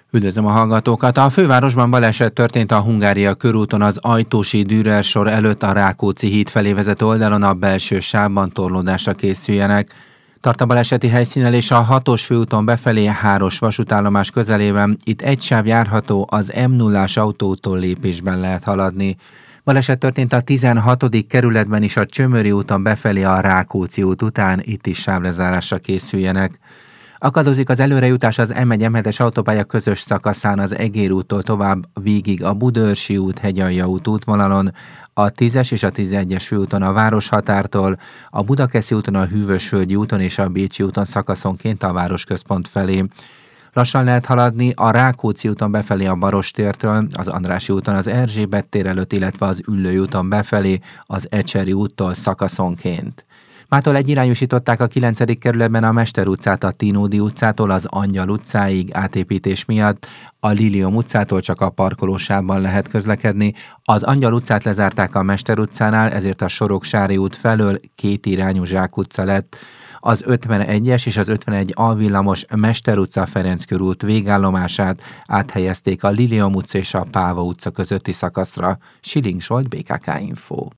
Üdvözlöm a hallgatókat! A fővárosban baleset történt a Hungária körúton az Ajtósi Dürer sor előtt a Rákóczi híd felé vezető oldalon, a belső sávban torlódásra készüljenek. Tart a baleseti helyszínelés a 6-os főúton befelé 3-os vasútállomás közelében, itt egy sáv járható, az M0-ás autótól lépésben lehet haladni. Baleset történt a 16. kerületben is a Csömöri úton befelé a Rákóczi út után, itt is sávlezárásra készüljenek. Akadozik az előrejutás az M1-M7-es autópálya közös szakaszán az Egér úttól tovább végig a Budaörsi út, Hegyalja út útvonalon, a 10-es és a 11-es főúton a Városhatártól, a Budakeszi úton a Hűvösvölgyi úton és a Bécsi úton szakaszonként a városközpont felé. Lassan lehet haladni a Rákóczi úton befelé a Barostértől, az Andrássy úton az Erzsébet tér előtt, illetve az Üllői úton befelé az Ecseri úttól szakaszonként. Mától egyirányosították a 9. kerületben a Mester utcát a Tinódi utcától az Angyal utcáig átépítés miatt, a Lilium utcától csak a parkolósávban lehet közlekedni, az Angyal utcát lezárták a Mester utcánál, ezért a Soroksári út felől kétirányú Zsák utca lett. Az 51-es és az 51A villamos Mester utca Ferenc körút végállomását áthelyezték a Lilium utca és a Páva utca közötti szakaszra. Siling Zsolt, BKK Info.